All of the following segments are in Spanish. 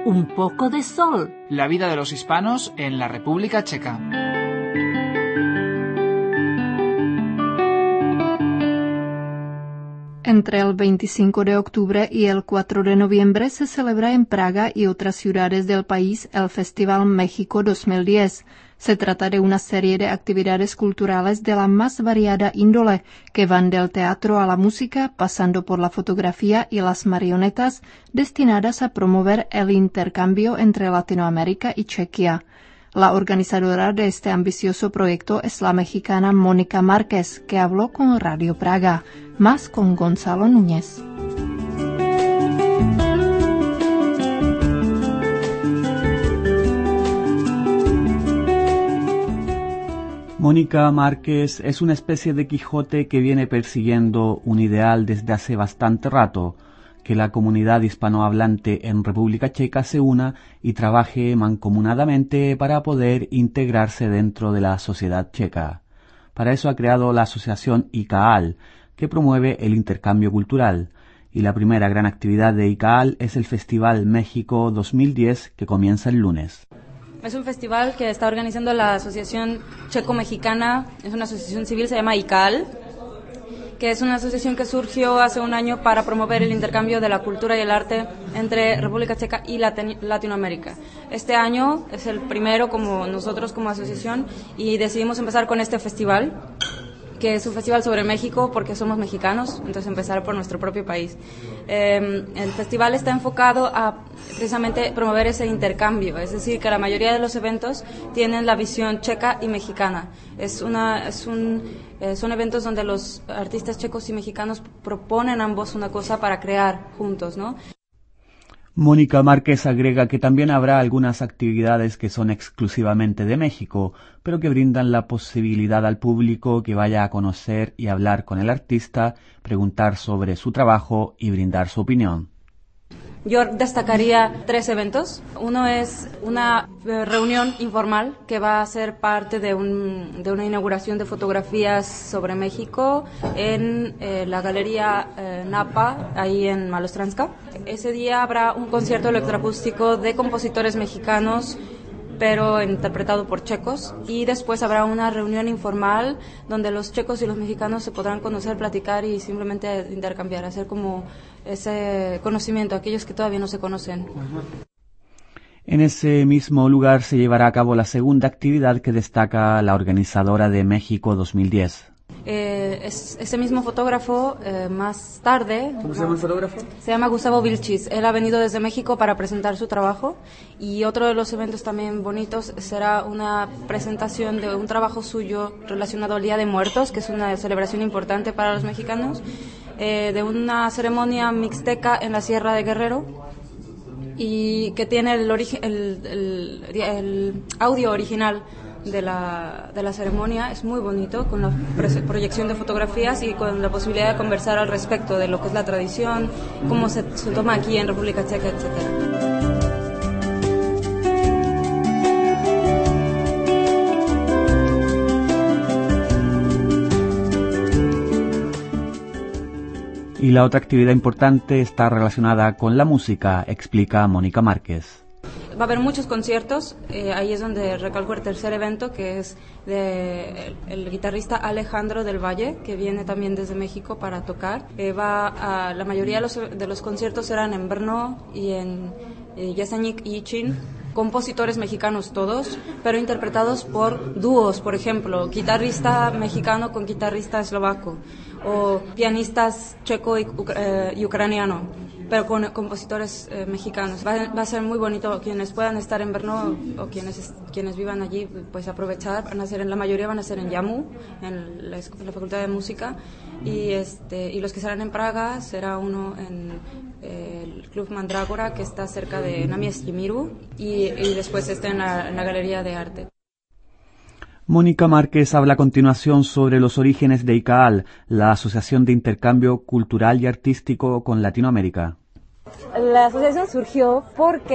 un poco de sol. La vida de los hispanos en la República Checa. Entre el 25 de octubre y el 4 de noviembre se celebra en Praga y otras ciudades del país el Festival México 2010. Se trata de una serie de actividades culturales de la más variada índole, que van del teatro a la música, pasando por la fotografía y las marionetas, destinadas a promover el intercambio entre Latinoamérica y Chequia. La organizadora de este ambicioso proyecto es la mexicana Mónica Márquez, que habló con Radio Praga, más con Gonzalo Núñez. Mónica Márquez es una especie de Quijote que viene persiguiendo un ideal desde hace bastante rato: que la comunidad hispanohablante en República Checa se una y trabaje mancomunadamente para poder integrarse dentro de la sociedad checa. Para eso ha creado la asociación ICAAL, que promueve el intercambio cultural, y la primera gran actividad de ICAAL es el Festival México 2010, que comienza el lunes. Es un festival que está organizando la Asociación Checo-Mexicana, es una asociación civil, se llama ICAAL, que es una asociación que surgió hace un año para promover el intercambio de la cultura y el arte entre República Checa y Latinoamérica. Este año es el primero como nosotros como asociación y decidimos empezar con este festival, que es un festival sobre México porque somos mexicanos, entonces empezar por nuestro propio país. El festival está enfocado a precisamente promover ese intercambio, es decir, que la mayoría de los eventos tienen la visión checa y mexicana. Son eventos donde los artistas checos y mexicanos proponen ambos una cosa para crear juntos, ¿no? Mónica Márquez agrega que también habrá algunas actividades que son exclusivamente de México, pero que brindan la posibilidad al público que vaya a conocer y hablar con el artista, preguntar sobre su trabajo y brindar su opinión. Yo destacaría 3 eventos. Uno es una reunión informal que va a ser parte de una inauguración de fotografías sobre México en la Galería Napa, ahí en Malostranska. Ese día habrá un concierto electroacústico de compositores mexicanos, pero interpretado por checos, y después habrá una reunión informal donde los checos y los mexicanos se podrán conocer, platicar y simplemente intercambiar, hacer como ese conocimiento a aquellos que todavía no se conocen. En ese mismo lugar se llevará a cabo la segunda actividad que destaca la organizadora de México 2010. Ese mismo fotógrafo más tarde... ¿Cómo se llama el fotógrafo? Se llama Gustavo Vilchis. Él ha venido desde México para presentar su trabajo, y otro de los eventos también bonitos será una presentación de un trabajo suyo relacionado al Día de Muertos, que es una celebración importante para los mexicanos, de una ceremonia mixteca en la Sierra de Guerrero, y que tiene el audio original de la ceremonia. Es muy bonito, con la proyección de fotografías y con la posibilidad de conversar al respecto de lo que es la tradición, cómo se toma aquí en República Checa, etcétera. Y la otra actividad importante está relacionada con la música, explica Mónica Márquez. Va a haber muchos conciertos, ahí es donde recalco el tercer evento, que es el guitarrista Alejandro del Valle, que viene también desde México para tocar. La mayoría de los conciertos serán en Brno y en Jesenic y Ichin, compositores mexicanos todos, pero interpretados por dúos, por ejemplo, guitarrista mexicano con guitarrista eslovaco, o pianistas checo y ucraniano, pero con compositores mexicanos. Va a ser muy bonito. Quienes puedan estar en Brno o quienes vivan allí, pues aprovechar. La mayoría van a ser en Yamu, en la Facultad de Música, y los que serán en Praga será uno en el Club Mandrágora, que está cerca de Namiestí Miru, y después en la Galería de Arte. Mónica Márquez habla a continuación sobre los orígenes de ICAAL, la Asociación de Intercambio Cultural y Artístico con Latinoamérica. La asociación surgió porque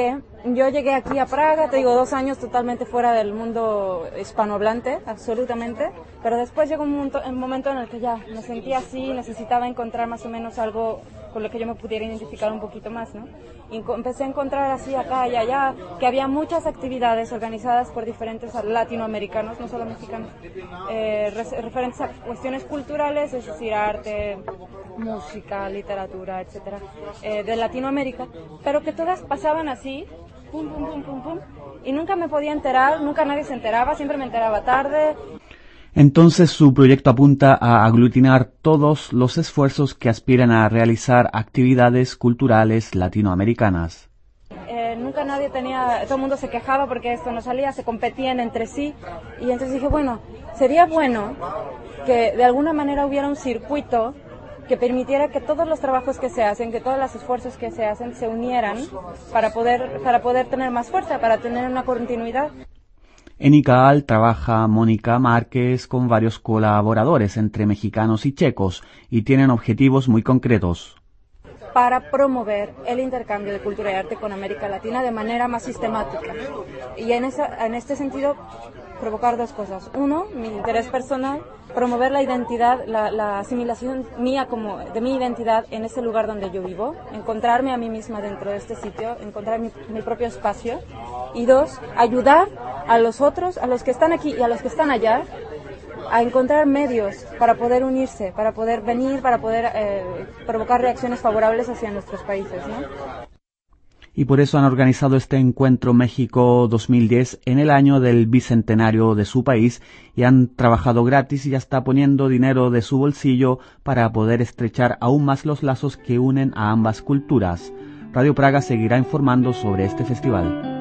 Yo llegué aquí a Praga, te digo, 2 años totalmente fuera del mundo hispanohablante, absolutamente, pero después llegó un momento en el que ya me sentía así, necesitaba encontrar más o menos algo con lo que yo me pudiera identificar un poquito más, ¿no? Y empecé a encontrar así acá y allá, que había muchas actividades organizadas por diferentes latinoamericanos, no solo mexicanos, referentes a cuestiones culturales, es decir, arte, música, literatura, etcétera, de Latinoamérica, pero que todas pasaban así, pum, pum, pum, pum, pum, y nunca me podía enterar, nunca nadie se enteraba, siempre me enteraba tarde. Entonces su proyecto apunta a aglutinar todos los esfuerzos que aspiran a realizar actividades culturales latinoamericanas. Nunca nadie todo el mundo se quejaba porque esto no salía, se competían entre sí, y entonces dije, bueno, sería bueno que de alguna manera hubiera un circuito que permitiera que todos los trabajos que se hacen, que todos los esfuerzos que se hacen se unieran para poder tener más fuerza, para tener una continuidad. En ICAAL trabaja Mónica Márquez con varios colaboradores entre mexicanos y checos y tienen objetivos muy concretos. Para promover el intercambio de cultura y arte con América Latina de manera más sistemática. Y en este sentido, provocar 2 cosas. 1, mi interés personal, promover la identidad, la asimilación mía de mi identidad en ese lugar donde yo vivo, encontrarme a mí misma dentro de este sitio, encontrar mi propio espacio. Y 2, ayudar a los otros, a los que están aquí y a los que están allá, a encontrar medios para poder unirse, para poder venir, para poder provocar reacciones favorables hacia nuestros países, ¿no? Y por eso han organizado este encuentro México 2010 en el año del bicentenario de su país y han trabajado gratis y hasta poniendo dinero de su bolsillo para poder estrechar aún más los lazos que unen a ambas culturas. Radio Praga seguirá informando sobre este festival.